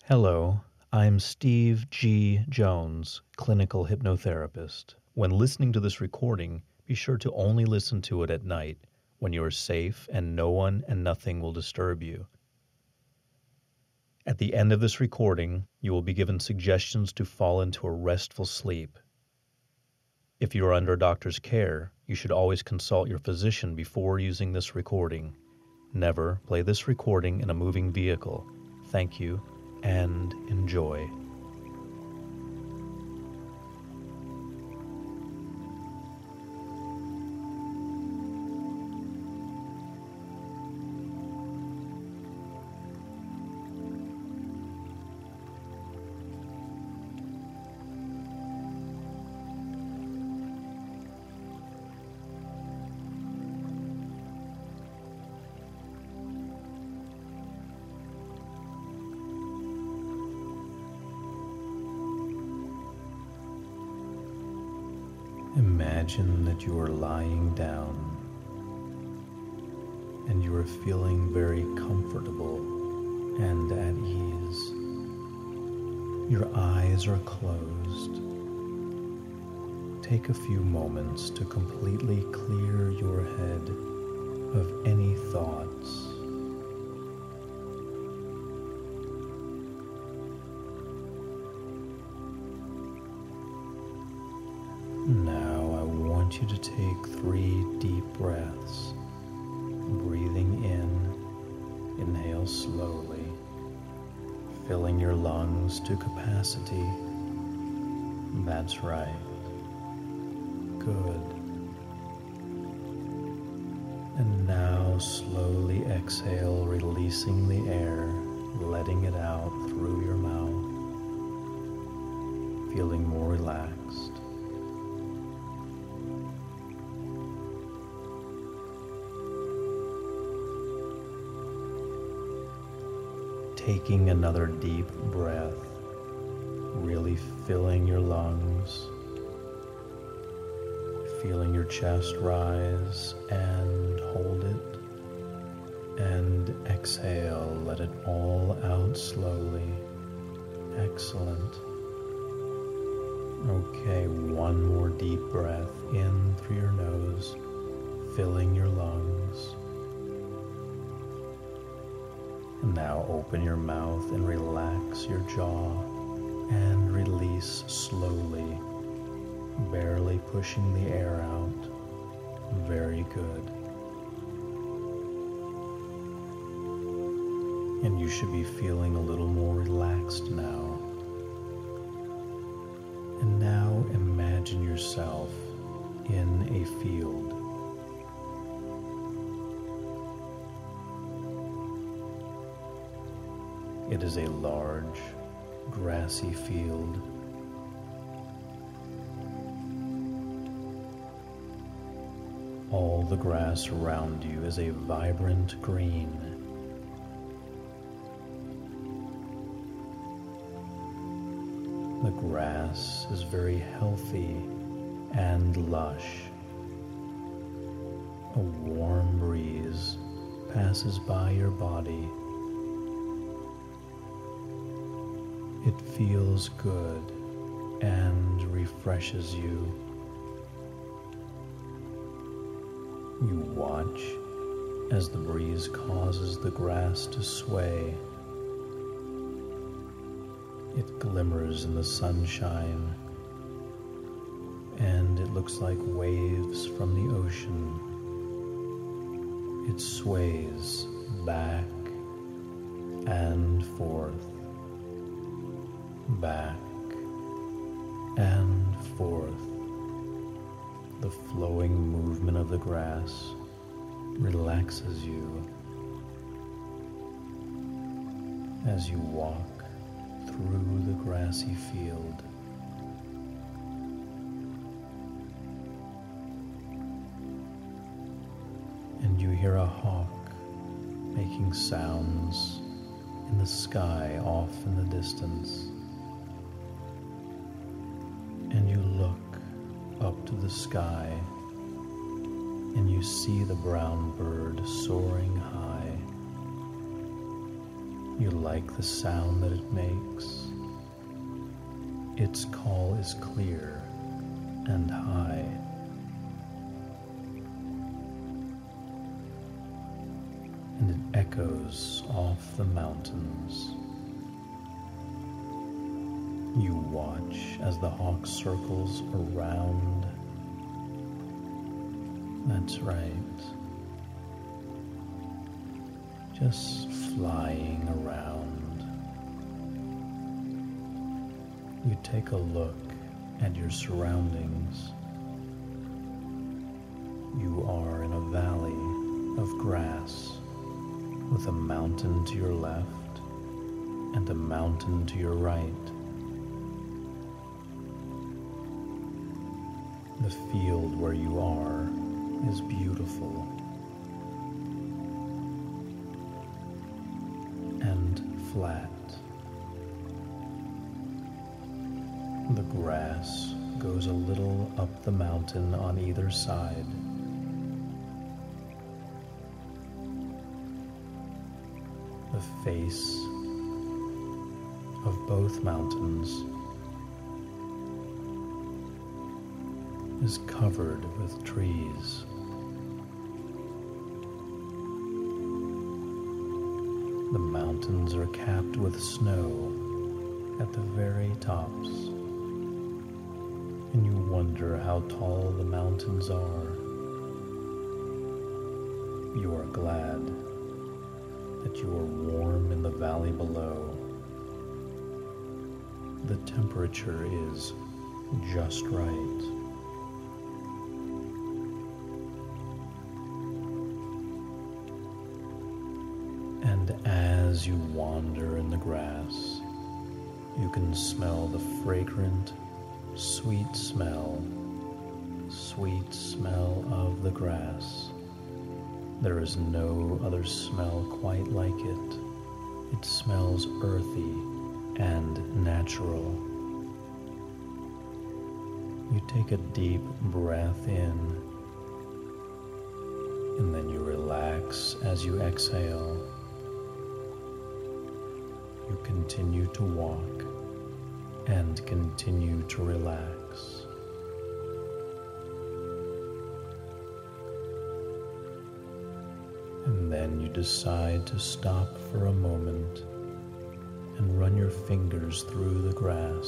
Hello, I'm Steve G. Jones, clinical hypnotherapist. When listening to this recording, be sure to only listen to it at night when you are safe and no one and nothing will disturb you. At the end of this recording, you will be given suggestions to fall into a restful sleep. If you are under a doctor's care, you should always consult your physician before using this recording. Never play this recording in a moving vehicle. Thank you and enjoy. Imagine that you are lying down and you are feeling very comfortable and at ease. Your eyes are closed. Take a few moments to completely clear your head of any thoughts. Now I want you to take 3 deep breaths. Breathing in, inhale slowly, filling your lungs to capacity. That's right. Good. And now slowly exhale, releasing the air, letting it out through your mouth, feeling more relaxed. Taking another deep breath, really filling your lungs, feeling your chest rise and hold it, and exhale, let it all out slowly. Excellent. Okay, one more deep breath in through your nose, filling your lungs. And now open your mouth and relax your jaw and release slowly, barely pushing the air out. Very good. And you should be feeling a little more relaxed now. And now imagine yourself in a field. It is a large, grassy field. All the grass around you is a vibrant green. The grass is very healthy and lush. A warm breeze passes by your body. It feels good and refreshes you. You watch as the breeze causes the grass to sway. It glimmers in the sunshine, and it looks like waves from the ocean. It sways back and forth. Back and forth. The flowing movement of the grass relaxes you as you walk through the grassy field. And you hear a hawk making sounds in the sky off in the distance. And you look up to the sky and you see the brown bird soaring high. You like the sound that it makes. Its call is clear and high. And it echoes off the mountains. You watch as the hawk circles around. That's right. Just flying around. You take a look at your surroundings. You are in a valley of grass with a mountain to your left and a mountain to your right. The field where you are is beautiful and flat. The grass goes a little up the mountain on either side. The face of both mountains is covered with trees. The mountains are capped with snow at the very tops, and you wonder how tall the mountains are. You are glad that you are warm in the valley below. The temperature is just right. And as you wander in the grass, you can smell the fragrant, sweet smell of the grass. There is no other smell quite like it. It smells earthy and natural. You take a deep breath in, and then you relax as you exhale. You continue to walk and continue to relax. And then you decide to stop for a moment and run your fingers through the grass.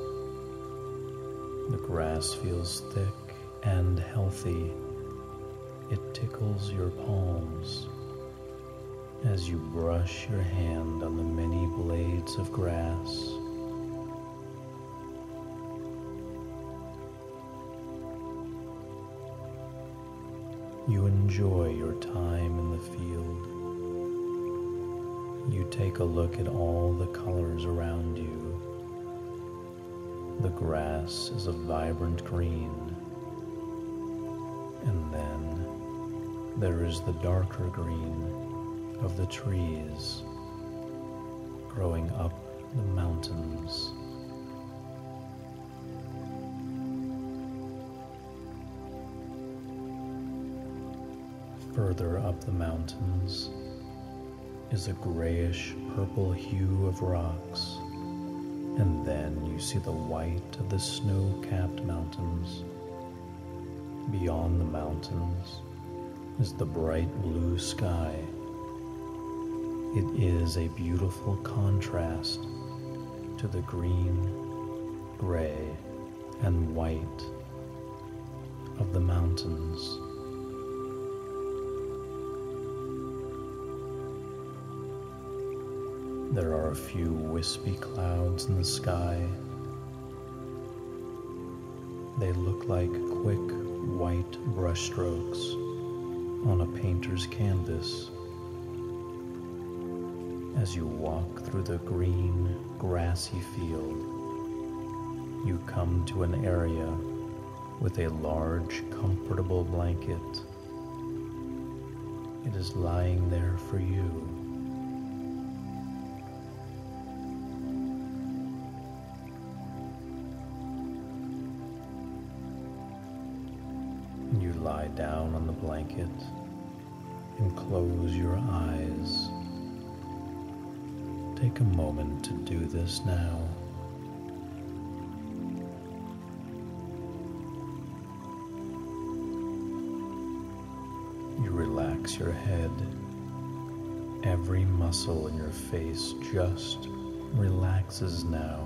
The grass feels thick and healthy. It tickles your palms as you brush your hand on the many blades of grass. You enjoy your time in the field. You take a look at all the colors around you. The grass is a vibrant green, and then there is the darker green of the trees growing up the mountains. Further up the mountains is a grayish purple hue of rocks, and then you see the white of the snow-capped mountains. Beyond the mountains is the bright blue sky. It is a beautiful contrast to the green, gray, and white of the mountains. There are a few wispy clouds in the sky. They look like quick white brushstrokes on a painter's canvas. As you walk through the green, grassy field, you come to an area with a large, comfortable blanket. It is lying there for you. You lie down on the blanket and close your eyes. Take a moment to do this now. You relax your head. Every muscle in your face just relaxes now.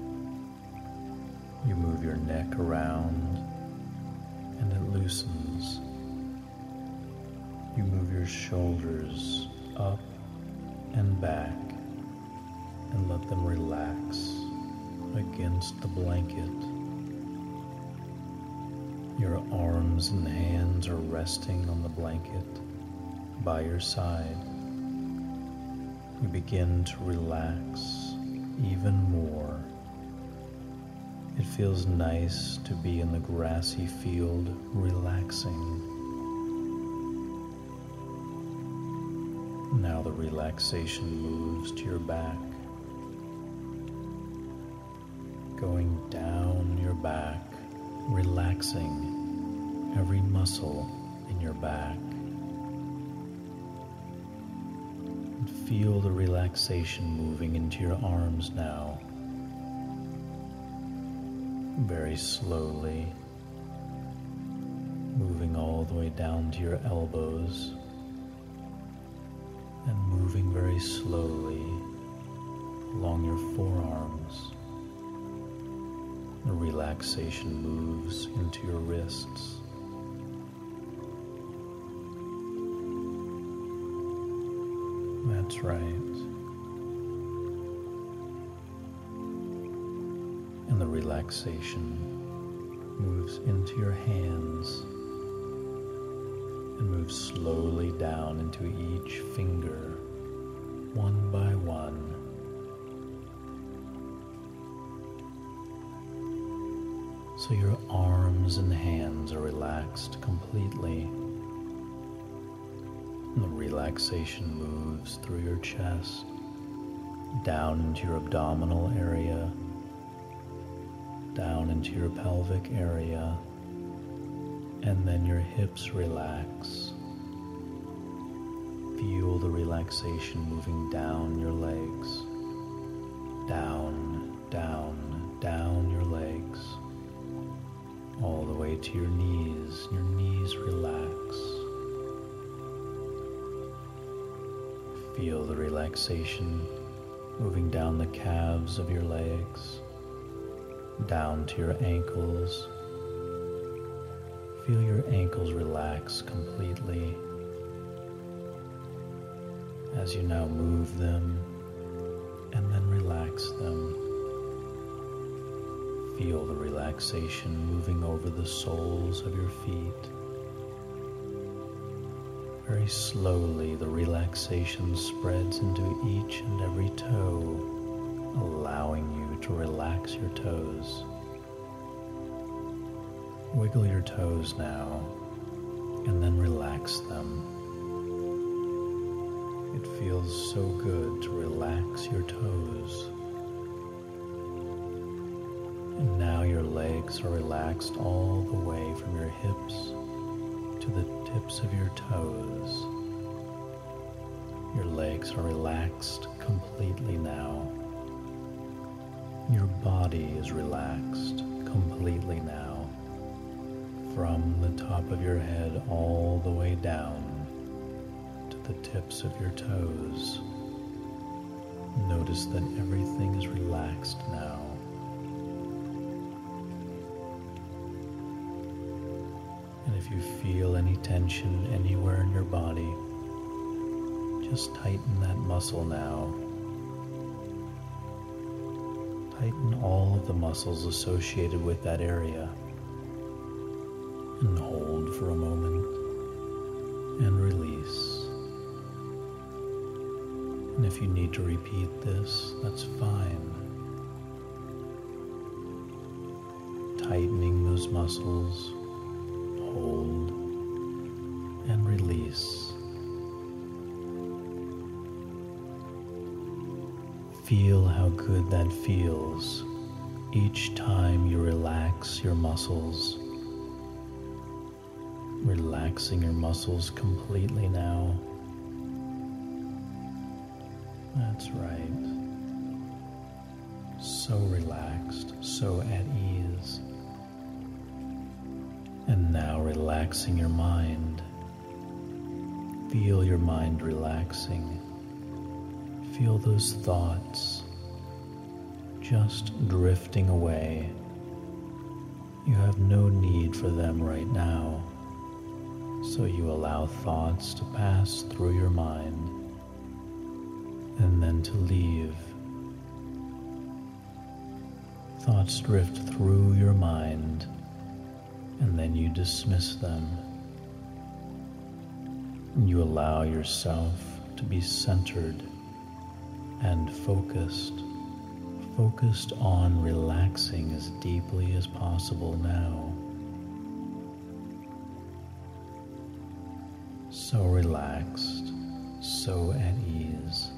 You move your neck around and it loosens. You move your shoulders up and back and let them relax against the blanket. Your arms and hands are resting on the blanket by your side. You begin to relax even more. It feels nice to be in the grassy field relaxing. Now the relaxation moves to your back, going down your back, relaxing every muscle in your back. And feel the relaxation moving into your arms now, very slowly, moving all the way down to your elbows, and moving very slowly along your forearms. The relaxation moves into your wrists. That's right. And the relaxation moves into your hands and moves slowly down into each finger, one by one. So your arms and hands are relaxed completely. And the relaxation moves through your chest, down into your abdominal area, down into your pelvic area, and then your hips relax. Feel the relaxation moving down your legs, down, down, down your legs, all the way to your knees. Your knees relax. Feel the relaxation moving down the calves of your legs, down to your ankles. Feel your ankles relax completely as you now move them and then relax them. Feel the relaxation moving over the soles of your feet. Very slowly, the relaxation spreads into each and every toe, allowing you to relax your toes. Wiggle your toes now, and then relax them. It feels so good to relax your toes. And now your legs are relaxed all the way from your hips to the tips of your toes. Your legs are relaxed completely now. Your body is relaxed completely now, from the top of your head all the way down to the tips of your toes. Notice that everything is relaxed now. And if you feel any tension anywhere in your body, just tighten that muscle now. Tighten all of the muscles associated with that area. And hold for a moment and release. And if you need to repeat this, that's fine. Tightening those muscles, hold and release. Feel how good that feels each time you relax your muscles. Relaxing your muscles completely now. That's right. so relaxed, so at ease. And now relaxing your mind. Feel your mind relaxing. Feel those thoughts just drifting away. You have no need for them right now, so you allow thoughts to pass through your mind and then to leave. Thoughts drift through your mind and then you dismiss them. You allow yourself to be centered and focused on relaxing as deeply as possible now. So relaxed, so at ease.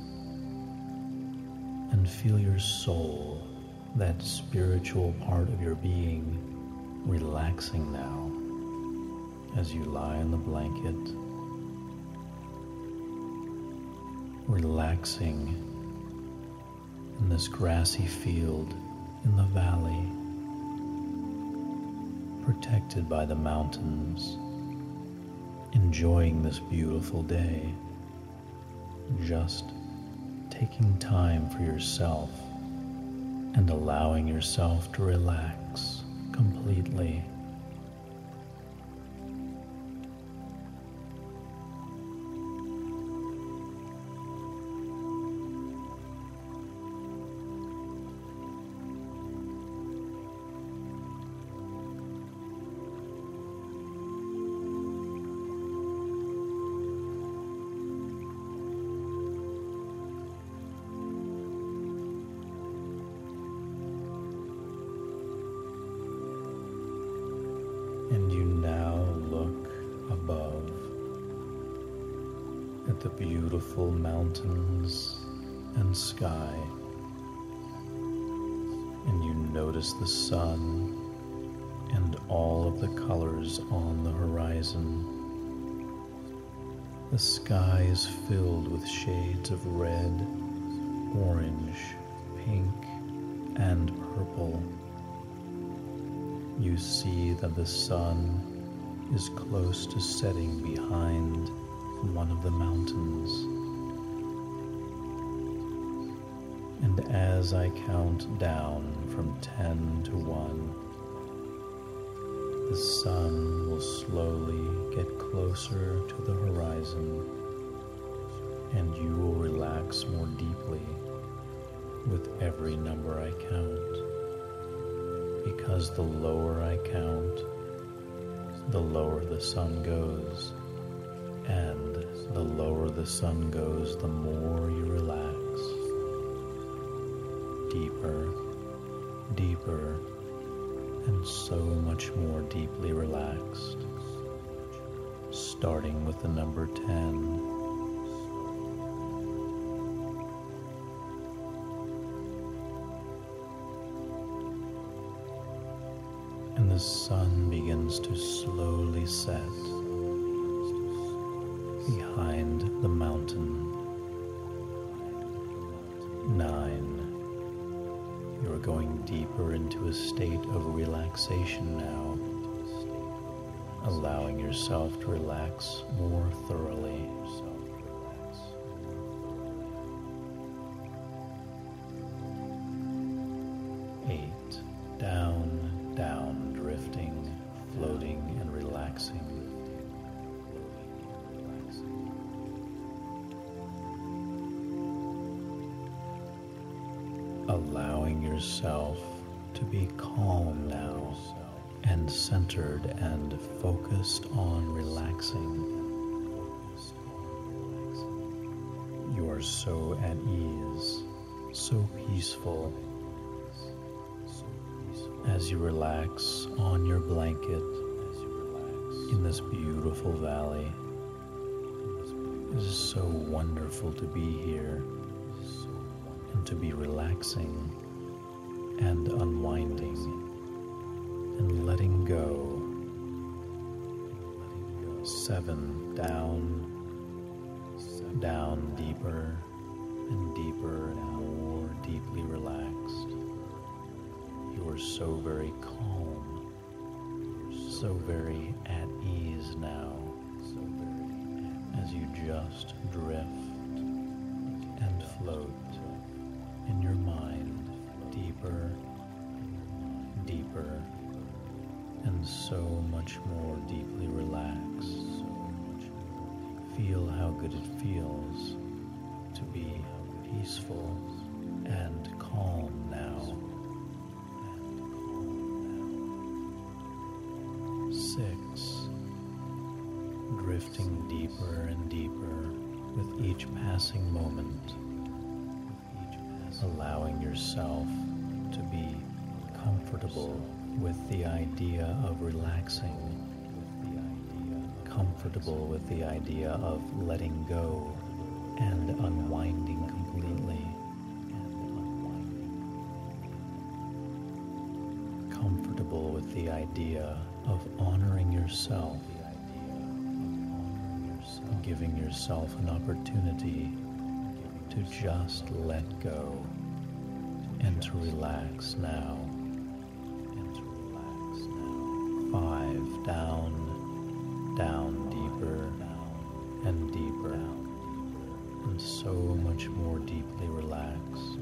And feel your soul, that spiritual part of your being, relaxing now as you lie in the blanket, relaxing in this grassy field in the valley, protected by the mountains, enjoying this beautiful day, just taking time for yourself and allowing yourself to relax completely. And you now look above at the beautiful mountains and sky, and you notice the sun and all of the colors on the horizon. The sky is filled with shades of red, orange, pink, and purple. You see that the sun is close to setting behind one of the mountains. And as I count down from 10 to 1, the sun will slowly get closer to the horizon, and you will relax more deeply with every number I count. Because the lower I count, the lower the sun goes, and the lower the sun goes, the more you relax. Deeper, deeper, and so much more deeply relaxed. Starting with the number 10. And the sun begins to slowly set behind the mountain. 9. You are going deeper into a state of relaxation now, allowing yourself to relax more thoroughly. 8. Down, down, drifting, floating, and relaxing. 7. Allowing yourself to be calm now and centered and focused on relaxing. You are so at ease, so peaceful. As you relax on your blanket in this beautiful valley. It is so wonderful to be here and to be relaxing and unwinding and letting go. 7. Down, down deeper and deeper and more deeply relaxed. so very calm, so very at ease now, as you just drift and float in your mind deeper, deeper, and so much more deeply relaxed. Feel how good it feels to be peaceful and calm now. 6. Drifting deeper and deeper with each passing moment, allowing yourself to be comfortable with the idea of relaxing, comfortable with the idea of letting go and unwinding completely, comfortable with the idea of honoring yourself, giving yourself an opportunity to just let go and to relax now. 5. Down deeper and deeper, and so much more deeply relaxed.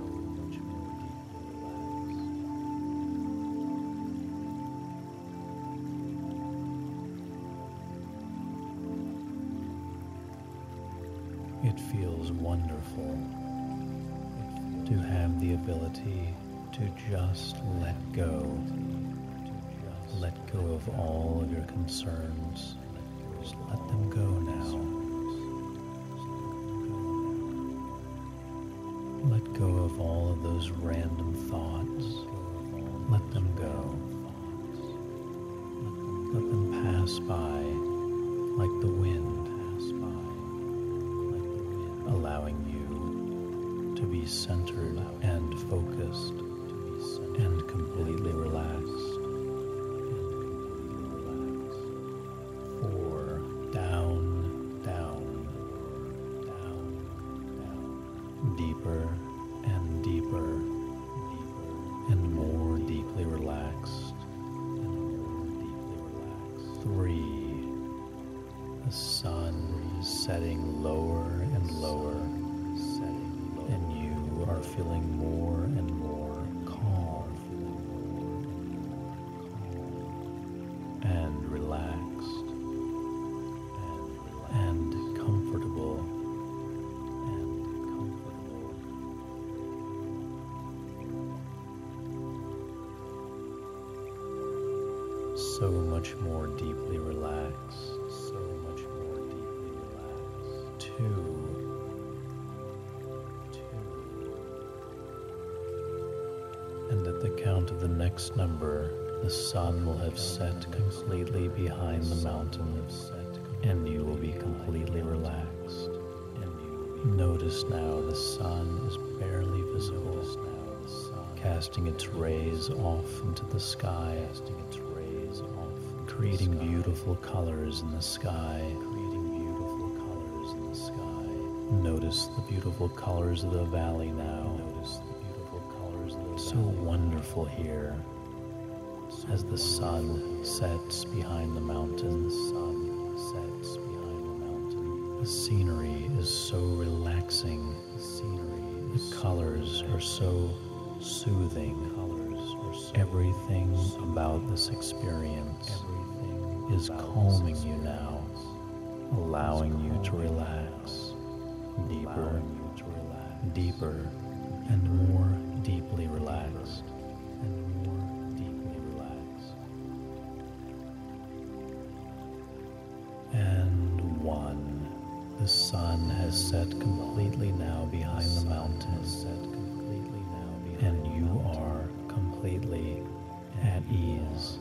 It feels wonderful to have the ability to just let go. Let go of all of your concerns. Just let them go now. Let go of all of those random thoughts. Let them go. Let them pass by like the wind, allowing you to be centered and focused and completely relaxed. 4. Down, deeper and deeper, and more deeply relaxed. 3. The sun is setting lower and lower, and you are feeling more and more calm and relaxed and comfortable. So much more deeply relaxed. 2. And at the count of the next number, the sun will have set completely behind the mountain, and you will be completely relaxed. Notice now the sun is barely visible, casting its rays off into the sky, creating beautiful colors in the sky. Notice the beautiful colors of the valley now. So wonderful here as the sun sets behind the mountains. The scenery is so relaxing. The colors are so soothing. Everything about this experience is calming you now, allowing you to relax deeper, deeper, and more deeply relaxed. And 1. The sun has set completely now behind the mountains, and you are completely at ease.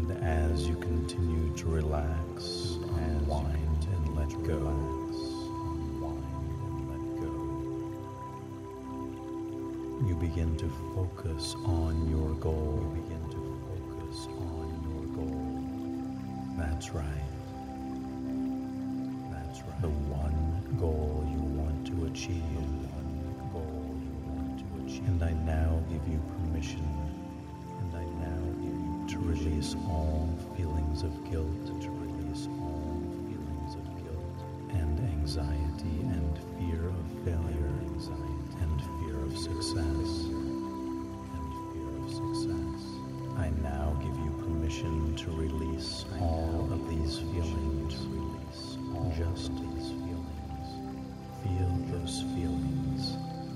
And as you continue to relax, unwind and let go, you begin to focus on your goal. That's right. The one goal you want to achieve. And I now give you permission. To release all feelings of guilt. And anxiety and fear of failure. And fear of success. I now give you permission to release all of these feelings. Just feel those feelings.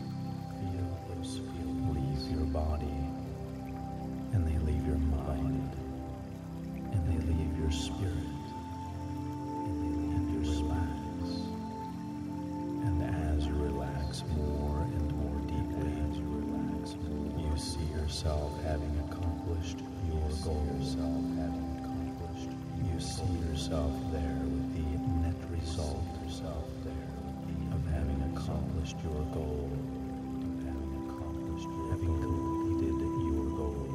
Leave your body, and they leave your mind, and they leave your spirit, and you relax. And as you relax more and more deeply, you see yourself having accomplished your goal. You see yourself there with the net result of having accomplished your goal, having completed your goal.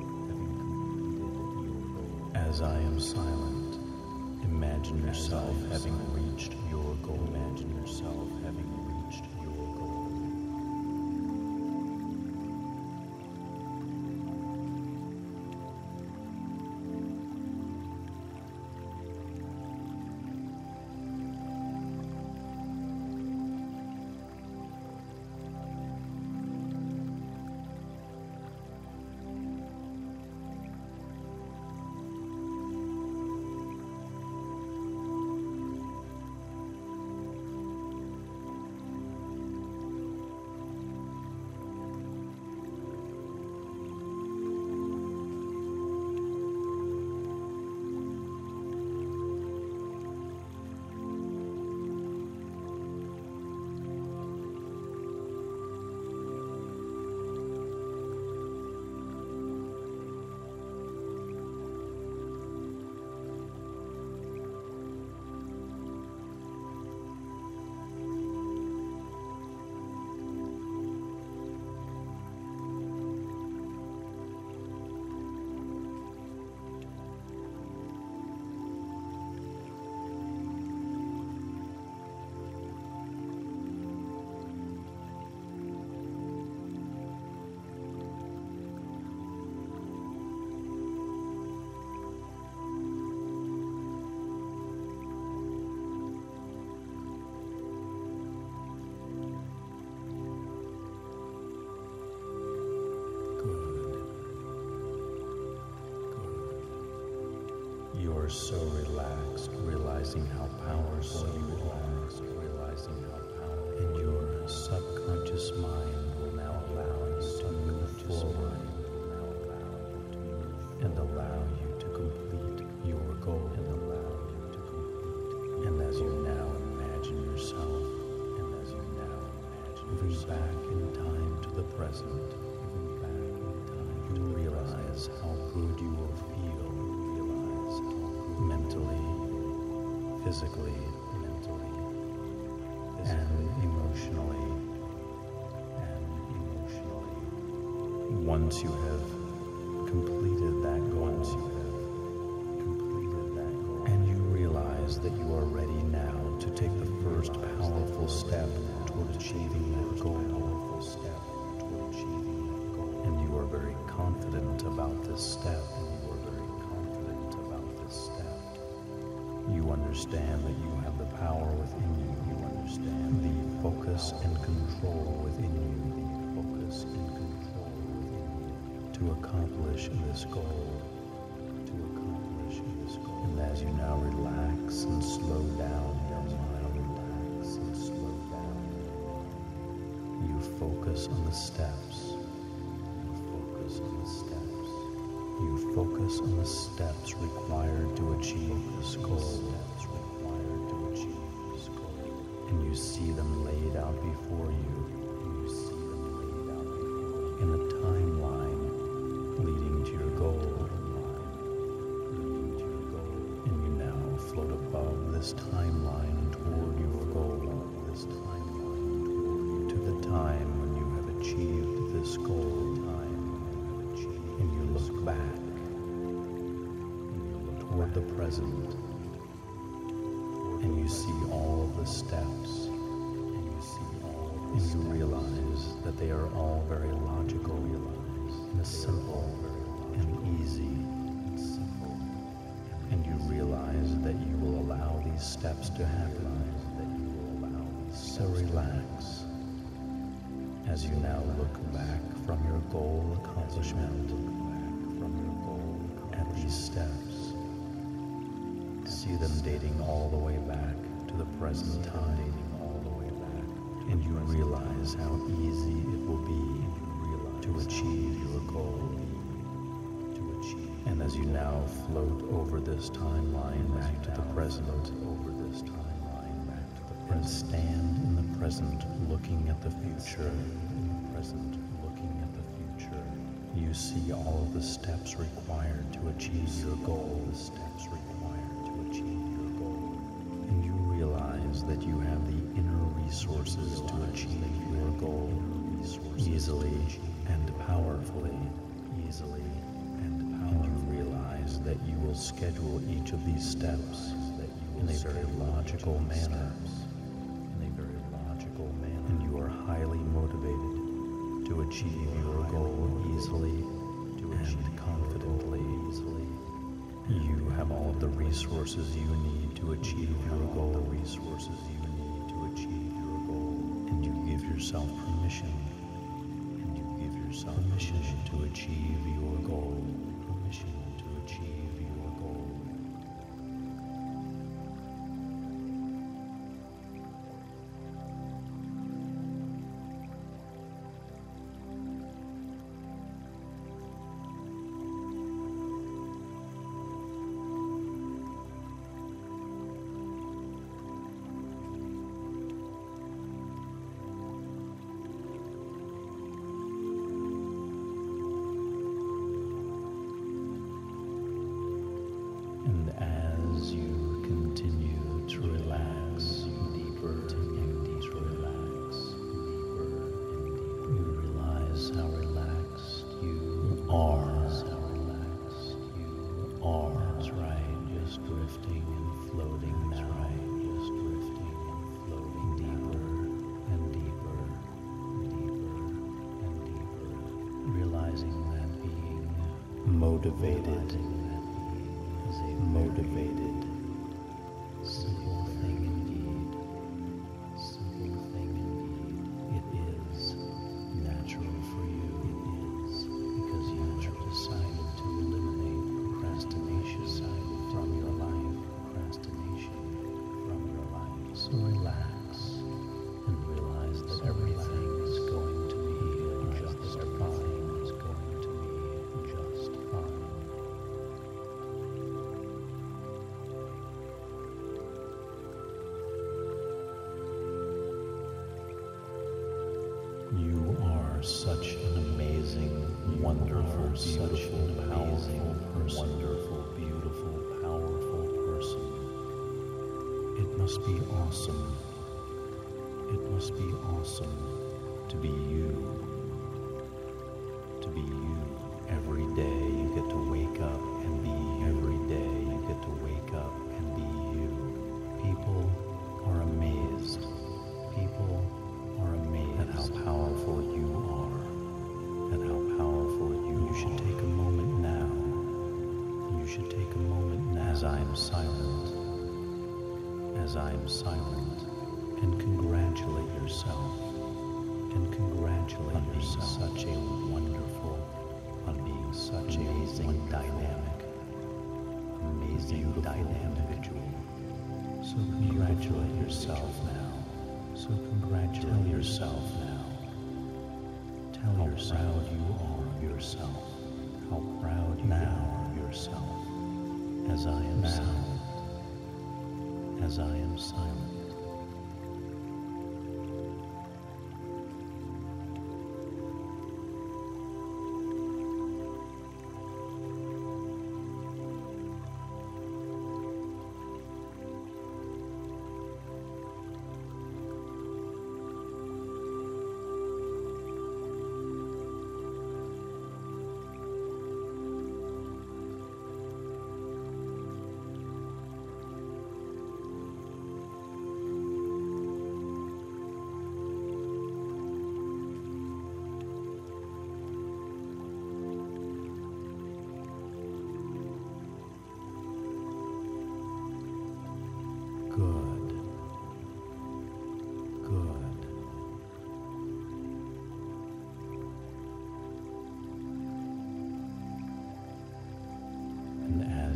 As I am silent, imagine yourself having reached your goal. You are so relaxed, realizing how powerful you are. And your subconscious mind will now allow you to move forward and allow you to complete your goal. And as you now imagine yourself, moving back in time to the present, you realize how good you will feel mentally, physically, and emotionally. Once you have completed that goal, and you realize that you are ready now to take the first powerful step toward achieving that goal. And you are very confident about this step. You understand that you have the power within you. The focus and control within you. To accomplish this goal. And as you now relax and slow down your mind, you focus on the steps. You focus on the steps required to achieve this goal. And you see them laid out before you in a timeline leading to your goal. achieved this goal, and you look back toward the present, and you see all of the steps, and you realize that they are all very logical and simple and easy, and you realize that you will allow these steps to happen. So relax as you now look back from your goal accomplishment at these steps. See them dating all the way back to the present time, and you realize how easy it will be to achieve your goal. And as you now float over this timeline back to the present, and stand in the present looking at the future, you see all of the steps required to achieve your goal, and you realize that you have the inner resources to achieve your goal easily and powerfully, and you realize that you will schedule each of these steps in a very logical manner, and you are highly motivated to achieve your goal easily and confidently. You have all of the resources you need to achieve your goal, and you give yourself permission to achieve your goal. Motivated, simple thing indeed, it is natural for you, because you have decided to eliminate procrastination from your life, so relax and realize that everything is going to be just fine. You are such an amazing, wonderful, beautiful, powerful person. It must be awesome. To be you. Every day you get to wake up and be you. People are amazed. At how powerful you are, you should take a moment now, as I am silent, and congratulate yourself, on being such a wonderful, amazing, dynamic individual. So congratulate yourself now. Tell yourself now. How proud you are of yourself. How proud you are of yourself. As I am silent.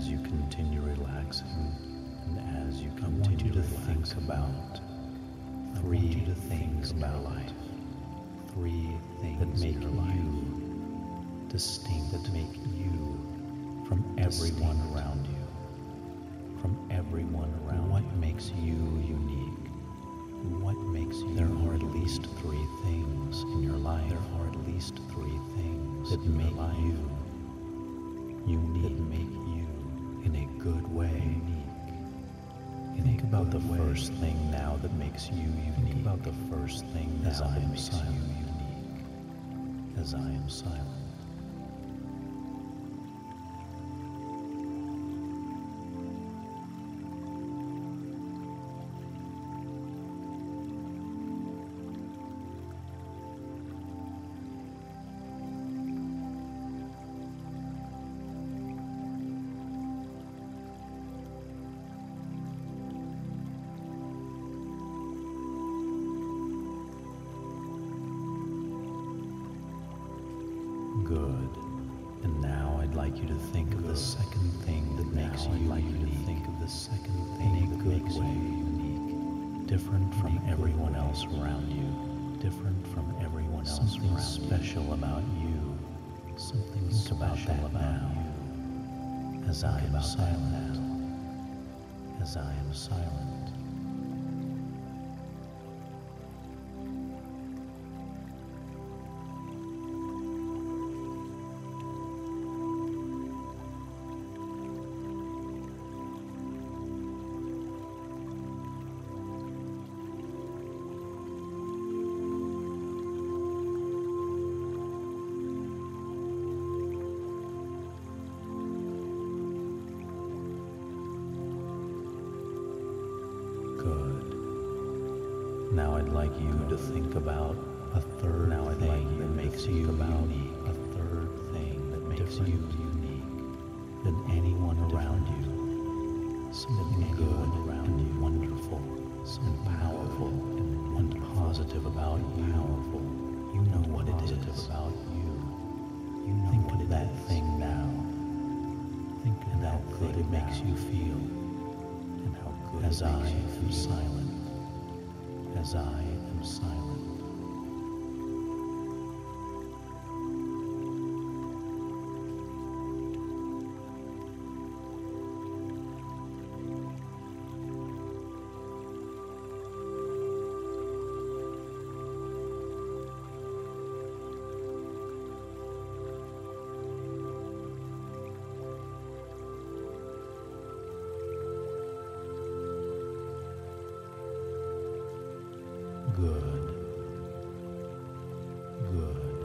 as you continue relaxing, and as you continue to think about three things about life, three things that make you distinct, that make you from everyone around you, from everyone around. What makes you unique? What makes you? There are at least three things in your life. There are at least three things that make you unique, that make you in a good way unique. Think about the first thing now that makes you unique. Think about the first thing now that makes you unique. As I am silent. Good. And now I'd like you to think of the second thing that makes you unique. I'd like you to think of the second thing that makes you unique. Different from everyone else around you. Different from everyone else around you. Something special about you. Something special about you. As I am silent. As I am silent. Now I'd like you to think about a third thing that makes you unique. A third thing that makes you unique than anyone around you. Something good around you, wonderful, and powerful, and positive about you. You know what it is about you. Think of that thing now. Think of how good it makes you feel, and how good as I am silent. As I am silent. Good. Good.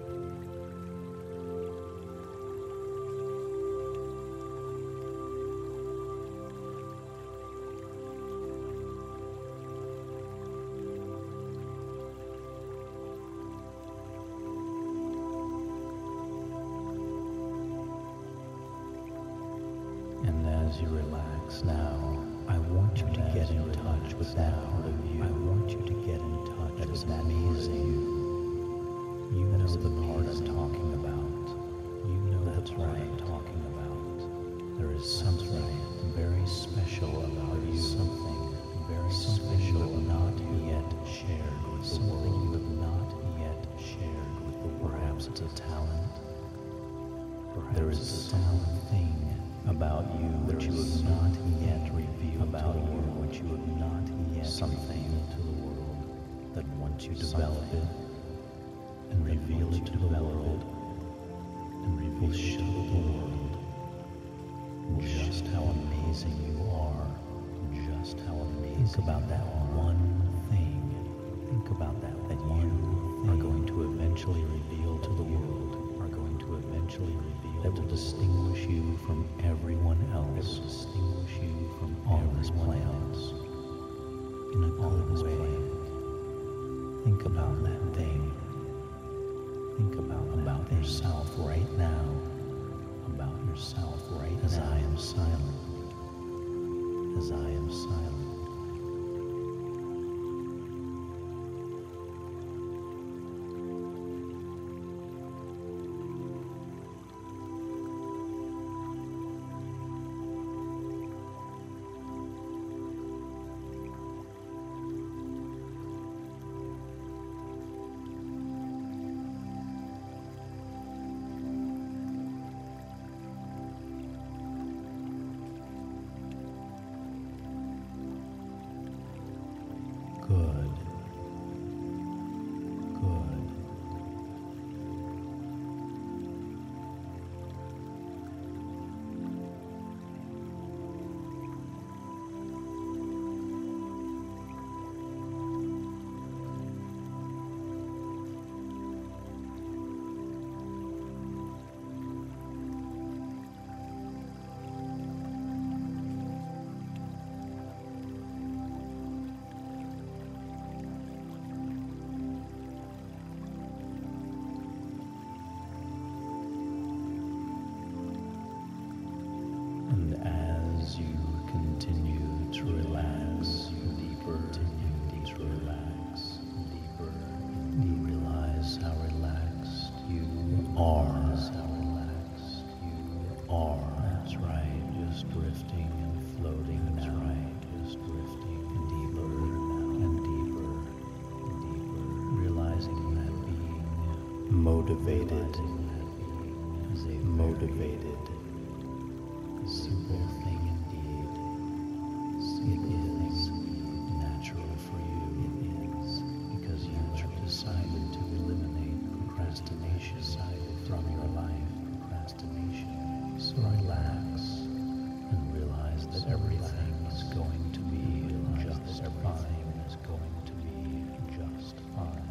And as you relax now, I want you to get in touch with that part of you. I want you to get in touch that is amazing. You know the part I'm talking about. You know that's what I'm talking about. There is something very special about you. Something very special not yet shared with the world. Something you have not yet shared with the world. Perhaps it's a talent. There is some thing about you which you have not yet revealed about you, which you have not yet revealed to the world, that once you develop it and reveal it to the world, and reveal to the world just how amazing you are, just how amazing. Think about that one thing. Think about that you are going to eventually reveal to the world, are going to eventually reveal that will distinguish you from everyone else, distinguish you from all this planet in a good way. Think about that thing. Think about yourself right now. About yourself right now. As I am silent. As I am silent. are. That's how relaxed you are. That's right, just drifting and floating. That's right, just drifting and deeper and deeper and deeper. Realizing that being motivated is a motivated, simple thing indeed. It is natural for you. It is because you have decided to eliminate procrastination from your life. Procrastination. So relax and realize that everything is going to be just fine. Is going to be just fine.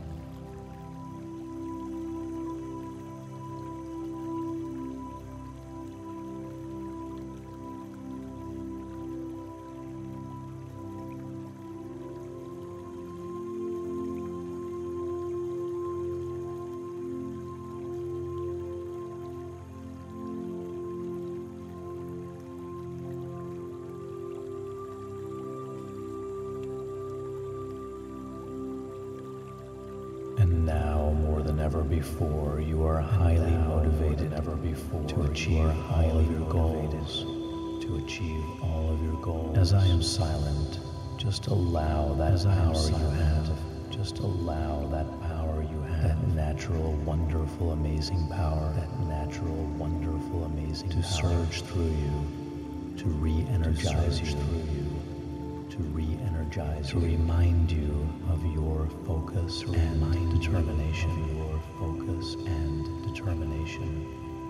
And now, more than ever before, you are highly motivated to achieve all of your goals. To achieve all of your goals. As I am silent, just allow that power you have. Just allow that power you have. That natural, wonderful, amazing power. That natural, wonderful, amazing power. To surge through you. To re-energize you. To re-energize, to remind you of your focus and determination. Your focus and determination.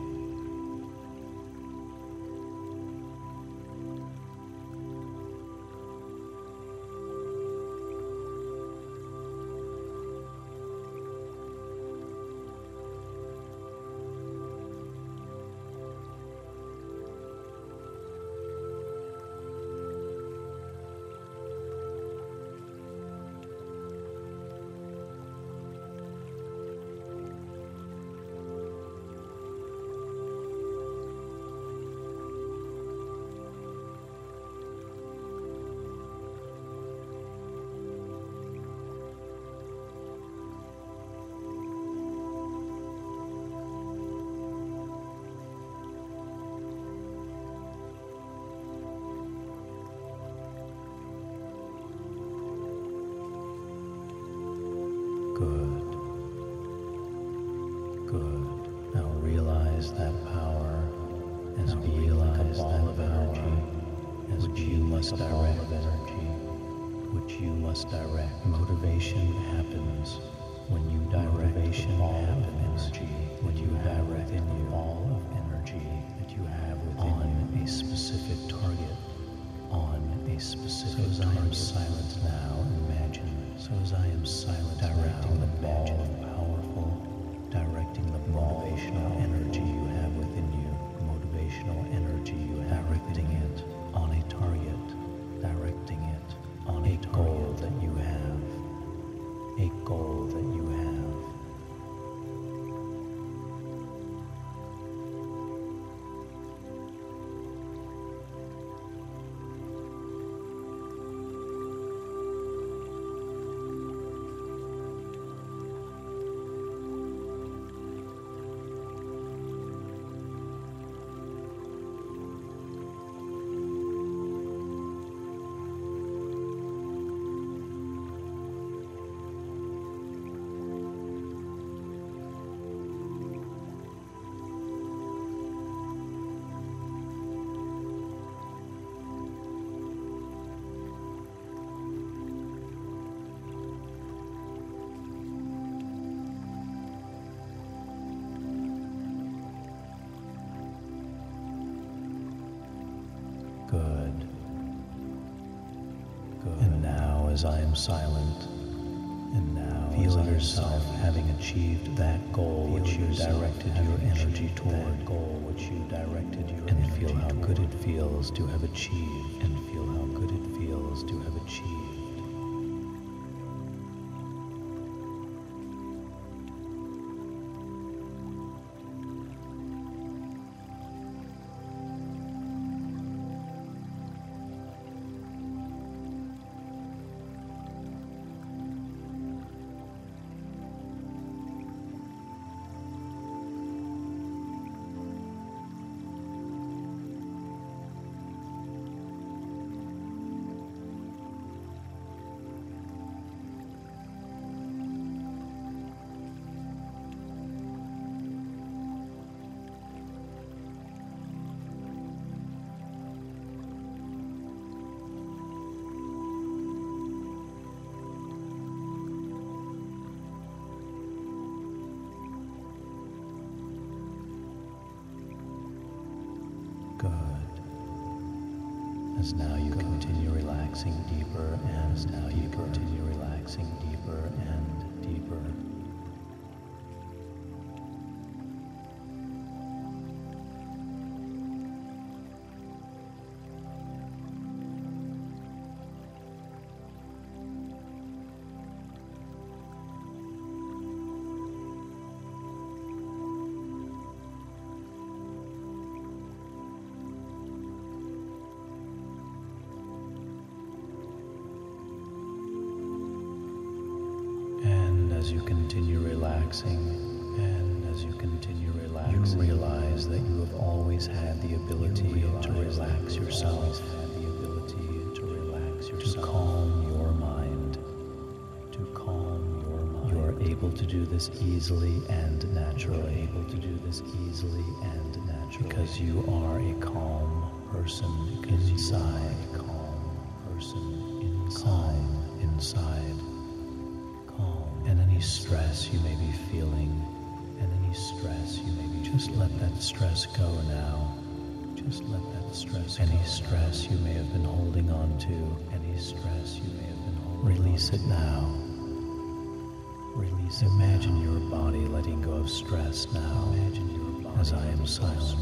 Good. Good. Now realize that power as being like a ball of energy, as which you must direct. Which you must direct. Motivation happens when you direct the ball of energy. When you direct the ball of energy that you have within on a specific target. On a specific target. So as I am silent now, imagine. So as I am silent, directing the ball of powerful, directing the motivational energy you have within you, motivational energy you have, directing it on a target, directing it on a goal that you have, a goal that you have. Good. Good. And now as I am silent, and now feel yourself having achieved that goal which you directed your energy toward, and feel how good it feels to have achieved, and feel how good it feels to have achieved. As now you continue relaxing deeper, and as now you continue relaxing deeper and deeper. As you continue relaxing, you realize that you have always had the ability to relax yourself, to calm your mind, You are able to do this easily and naturally, because you are a calm person inside, calm inside. And any stress you may be feeling, just let that stress go now. Any stress you may have been holding on to, release it now. Imagine your body letting go of stress now, as I am silent.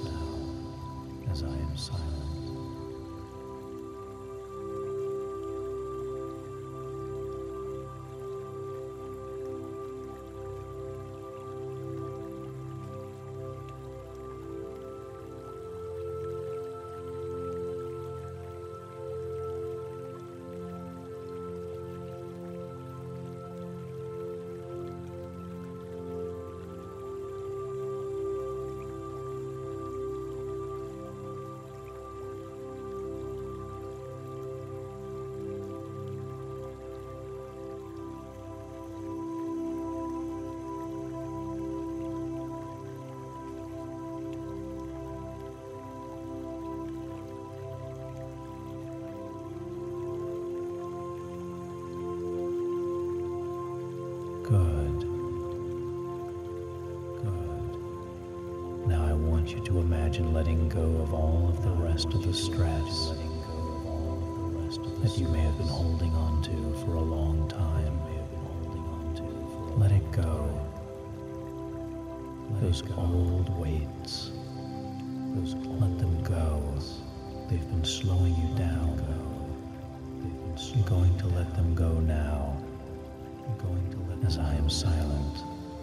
Good. Now I want you to imagine letting go of all of the rest of the stress that you may have been holding on to for a long time. Let it go. Those old weights, let them go. They've been slowing you down. You're going to let them go now. As I am silent.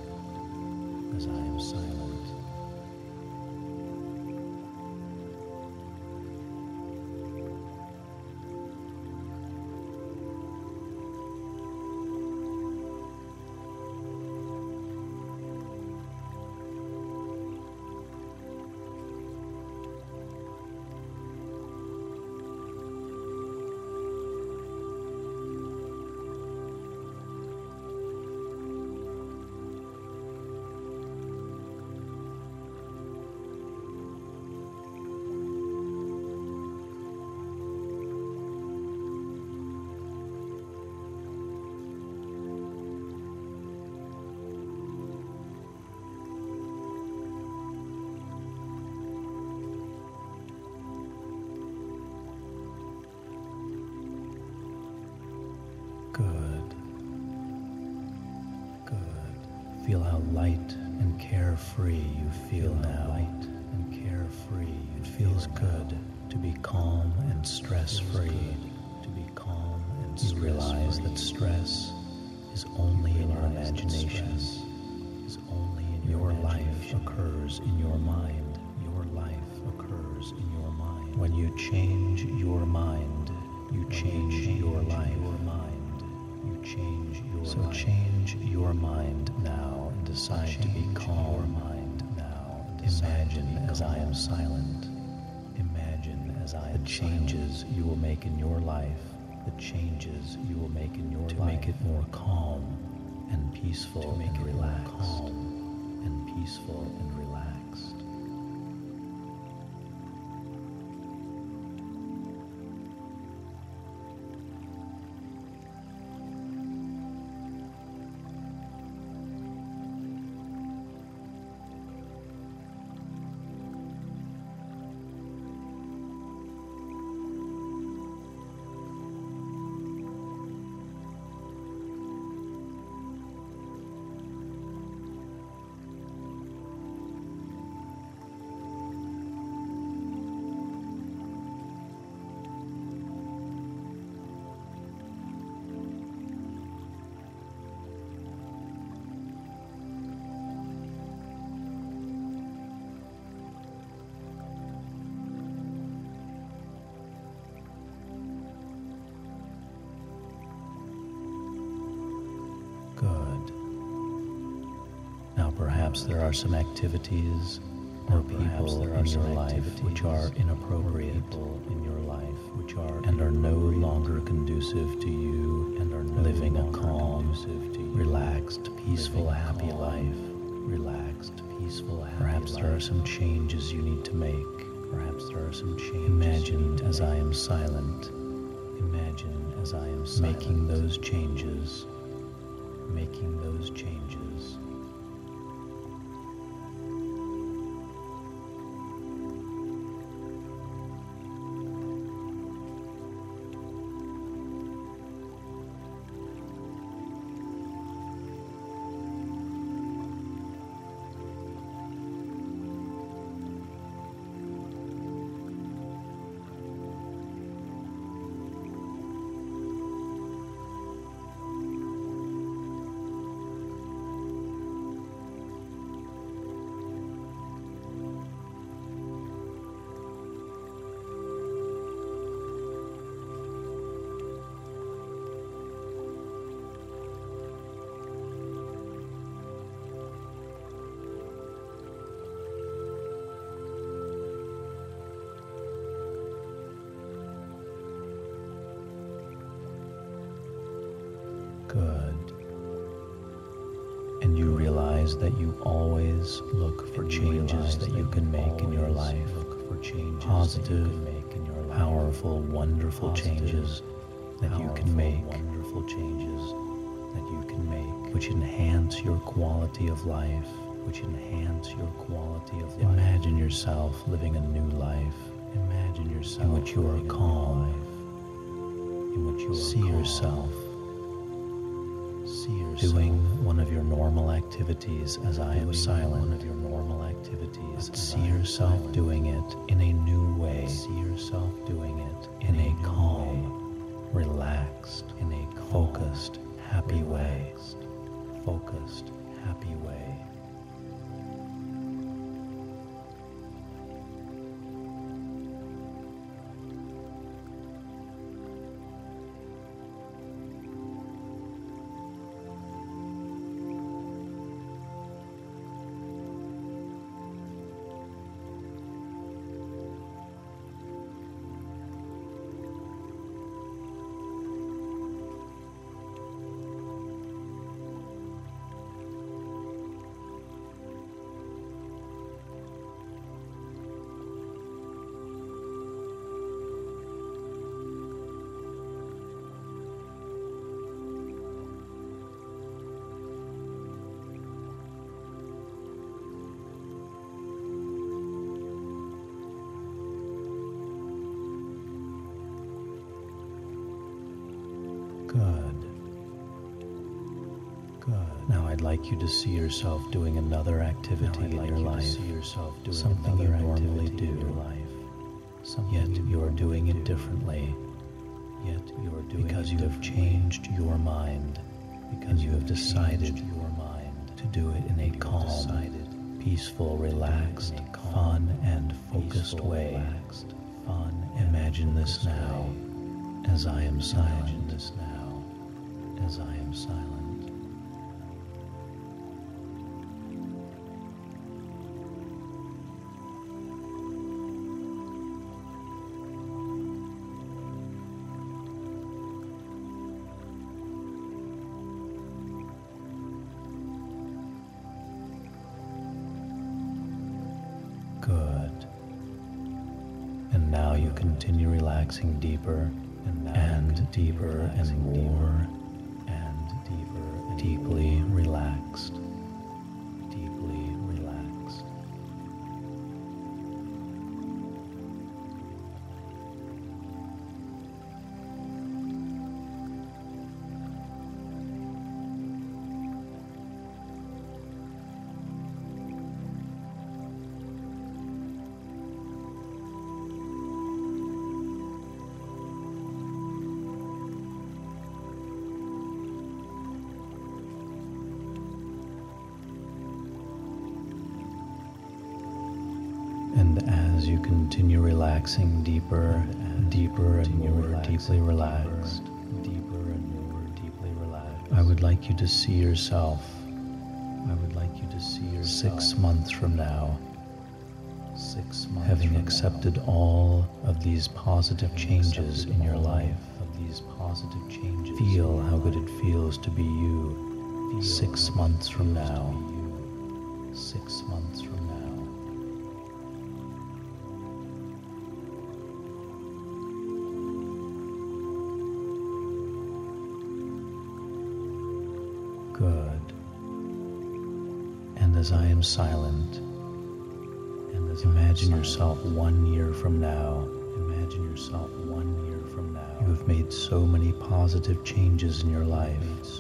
Good. Feel how light and carefree you feel now. It feels good to be calm and stress-free. You realize that stress is only in your imagination. Your life occurs in your mind. When you change your mind, you change your life. So change your mind now and decide to be calm. Imagine as I am silent. The changes you will make in your life. To make it more calm and peaceful and relaxed. perhaps there are some activities or people in your life which are inappropriate and are no longer conducive to you and are living a calm, relaxed, peaceful, happy life. Perhaps there are some changes you need to make. Imagine as I am silent. Making those changes. Good. And you realize that you always look for changes that you can make in your life. Positive, powerful, wonderful changes that you can make. Which enhance your quality of life. Imagine yourself living a new life. In which you are calm. See yourself doing one of your normal activities as I am silent. See yourself doing it in a new way. In a calm, relaxed, focused, happy way. Now I'd like you to see yourself doing another activity in your life, something you normally do, yet you are doing it differently, because you have changed your mind, and you have decided to do it in a calm, peaceful, relaxed, fun, and focused way. Imagine this now, as I am silent. Good. And now you continue relaxing deeper and deeper and more deeply relaxed. And as you continue relaxing deeper and more deeply relaxed, I would like you to see yourself 6 months from now, having accepted all of these positive changes in your life, feel how good it feels to be you 6 months from now. 6 months from now. Good. And as I am silent, imagine yourself 1 year from now. You have made so many positive changes in your life.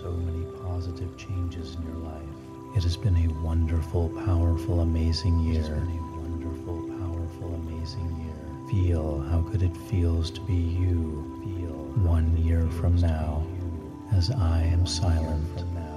It has been a wonderful, powerful, amazing year. Feel how good it feels to be you 1 year from now, as I am silent.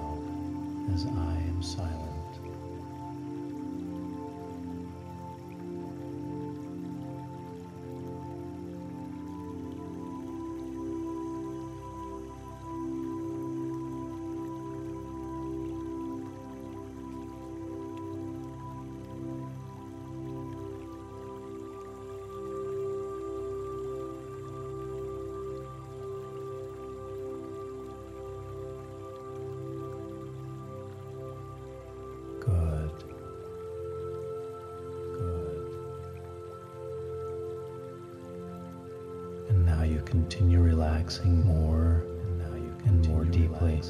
Continue relaxing more and more deeply.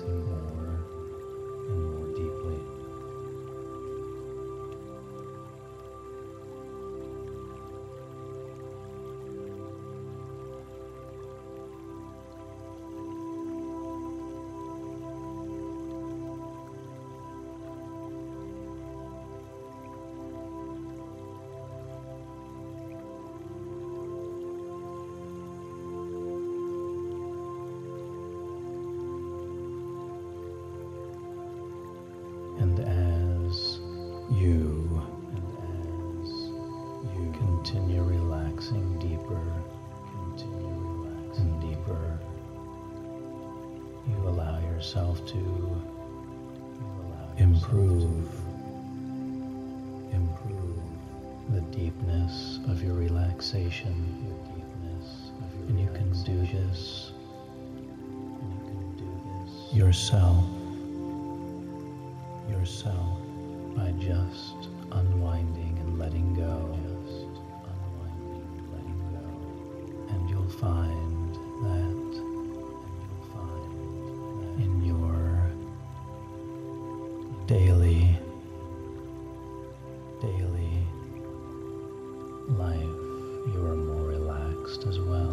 And as you continue relaxing deeper and deeper, you allow yourself to improve the deepness of your relaxation. And you can do this yourself by just unwinding and letting go. And you'll find that in your daily life, you are more relaxed as well.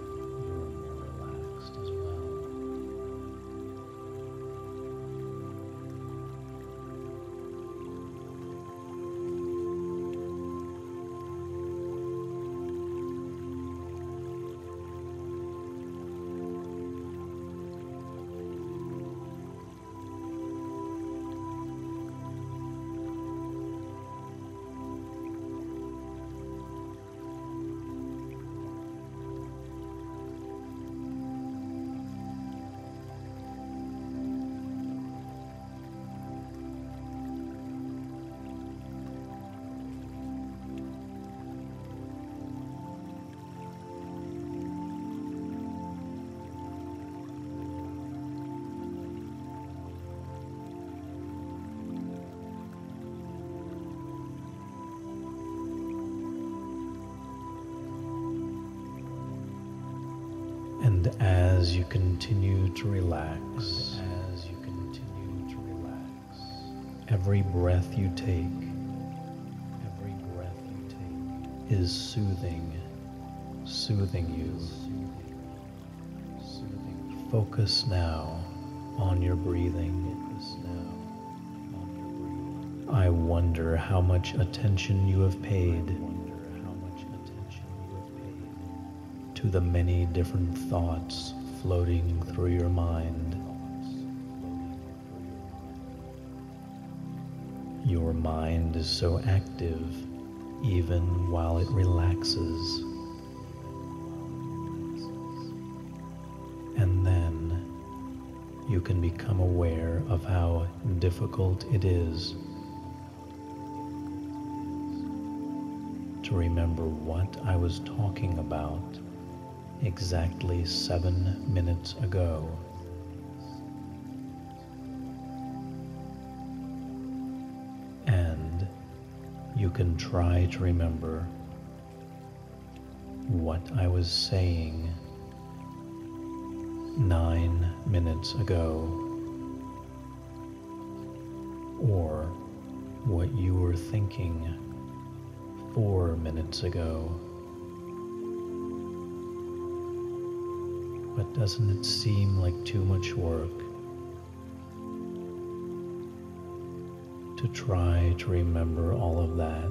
And as you continue to relax, every breath you take is soothing you. Focus now on your breathing. I wonder how much attention you have paid to the many different thoughts floating through your mind. Your mind is so active even while it relaxes. And then you can become aware of how difficult it is to remember what I was talking about exactly 7 minutes ago. And you can try to remember what I was saying 9 minutes ago, or what you were thinking 4 minutes ago. But doesn't it seem like too much work to try to remember all of that?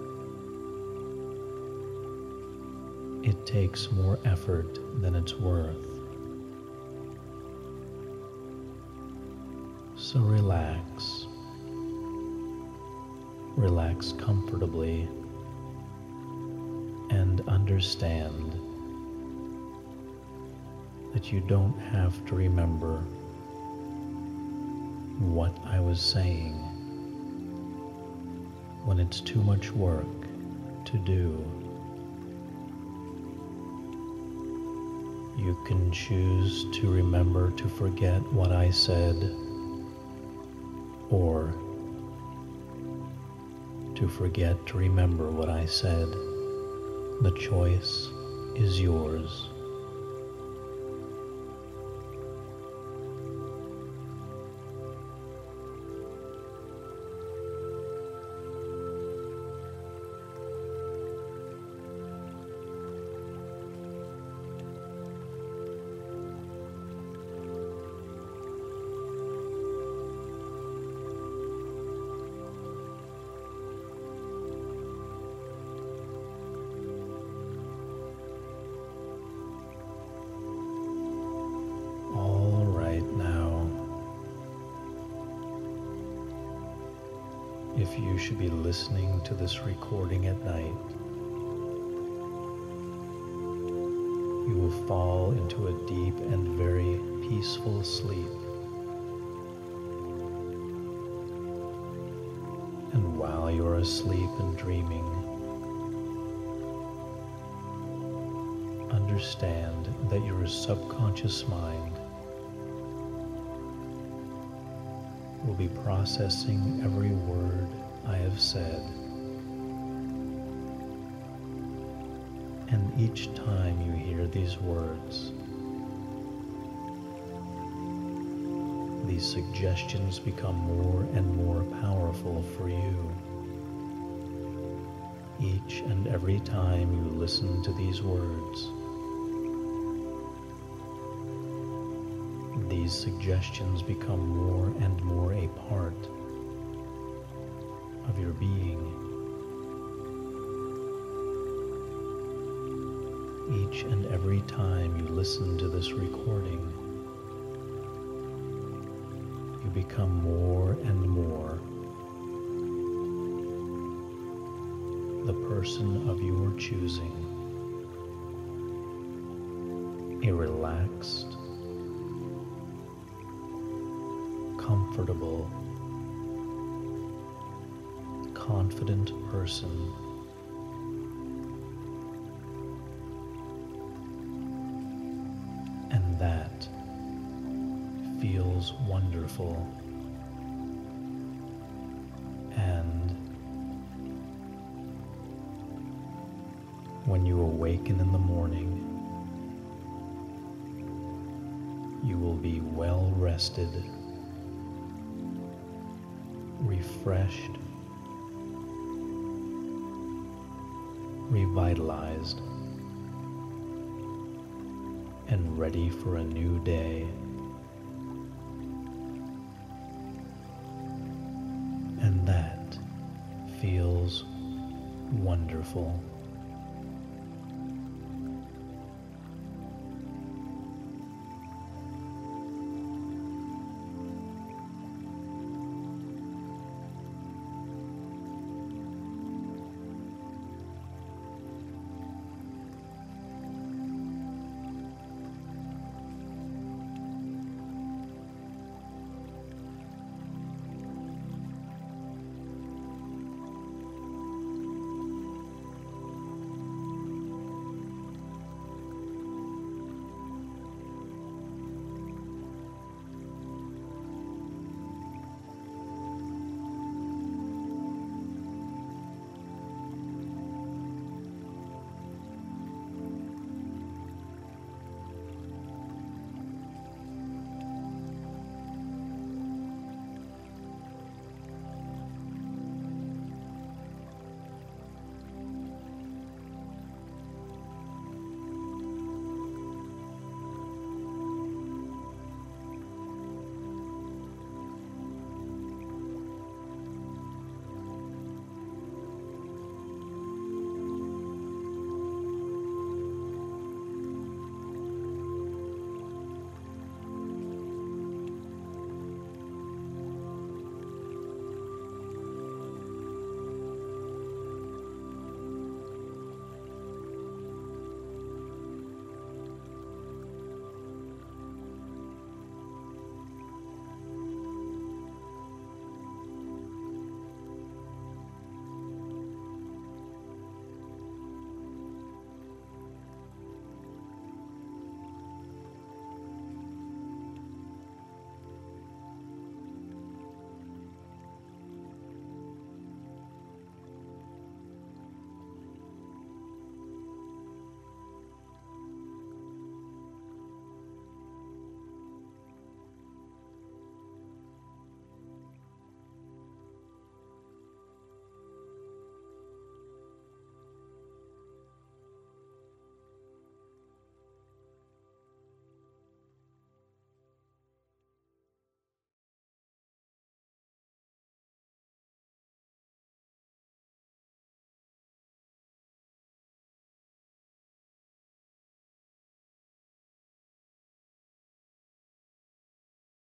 It takes more effort than it's worth. So relax. Relax comfortably and understand that you don't have to remember what I was saying when it's too much work to do. You can choose to remember to forget what I said, or to forget to remember what I said. The choice is yours. If you should be listening to this recording at night, you will fall into a deep and very peaceful sleep. And while you are asleep and dreaming, understand that your subconscious mind will be processing every word I have said. And each time you hear these words, these suggestions become more and more powerful for you. Each and every time you listen to these words, these suggestions become more and more a part of your being. Each and every time you listen to this recording, you become more and more the person of your choosing, a relaxed, comfortable, confident person. And that feels wonderful. And when you awaken in the morning, you will be well rested, refreshed, revitalized, and ready for a new day. And that feels wonderful.